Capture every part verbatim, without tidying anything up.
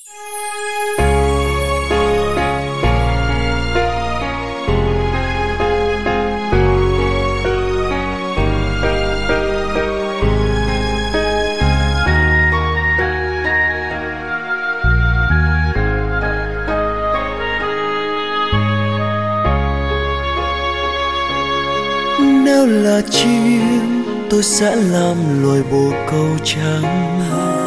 Nếu là chim tôi sẽ làm loài bồ câu trắng,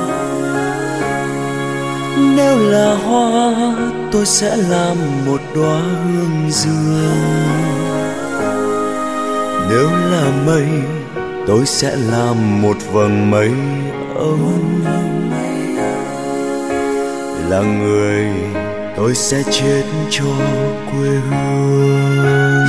nếu là hoa tôi sẽ làm một đóa hương dương, nếu là mây tôi sẽ làm một vầng mây ấm, là người tôi sẽ chết cho quê hương.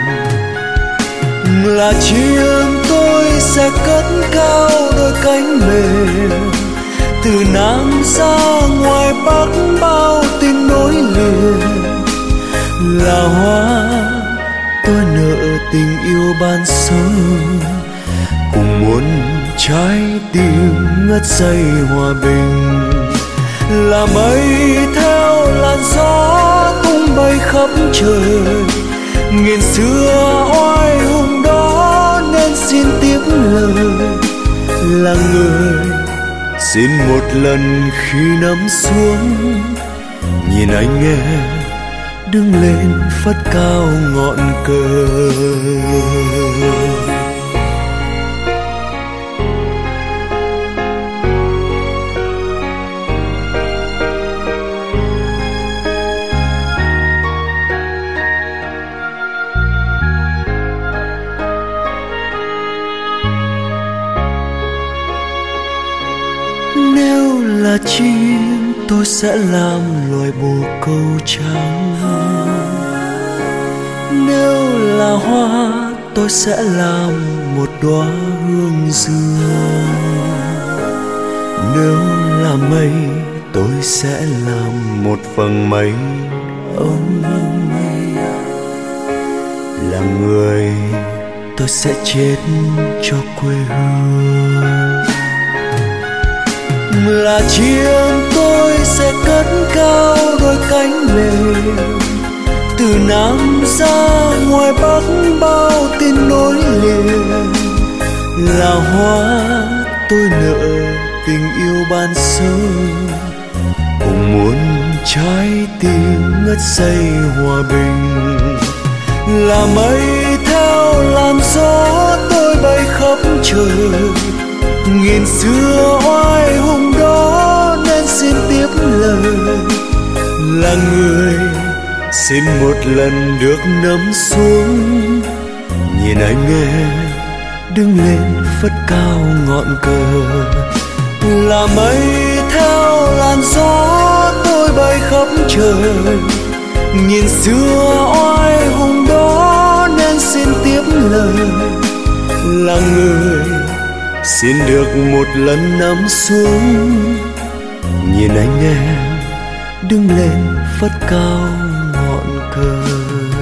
Là chim tôi sẽ cất cao đôi cánh mềm, từ Nam ra ngoài Bắc bao tình nối liền. Là hoa tôi nợ tình yêu ban sơ, cùng muốn trái tim ngất dây hòa bình. Là mây theo làn gió tung bay khắp trời, nghìn xưa oai hùng đó nên xin tiếp lời. Là người xin một lần khi nắm xuống, nhìn anh nghe đứng lên phất cao ngọn cờ. Nếu là chim tôi sẽ làm loài bồ câu trắng, nếu là hoa tôi sẽ làm một đóa hương dương, nếu là mây tôi sẽ làm một vầng mây ấm, là người tôi sẽ chết cho quê hương. Là chim tôi sẽ cất cao đôi cánh mềm, từ Nam ra ngoài Bắc bao tin nối liền. Là hoa tôi nợ tình yêu ban sơ, cùng muốn trái tim ngất dây hòa bình. Là mây theo làn gió tôi bay khắp trời, nghìn xưa oai hùng đó nên xin tiếp lời. Là người xin một lần được nắm xuống, nhìn anh nghe đứng lên phất cao ngọn cờ. Là mây theo làn gió tôi bay khắp trời, nhìn xưa oai hùng đó nên xin tiếp lời. Là người xin được một lần nắm xuống, nhìn anh nghe đứng lên phất cao ngọn cờ.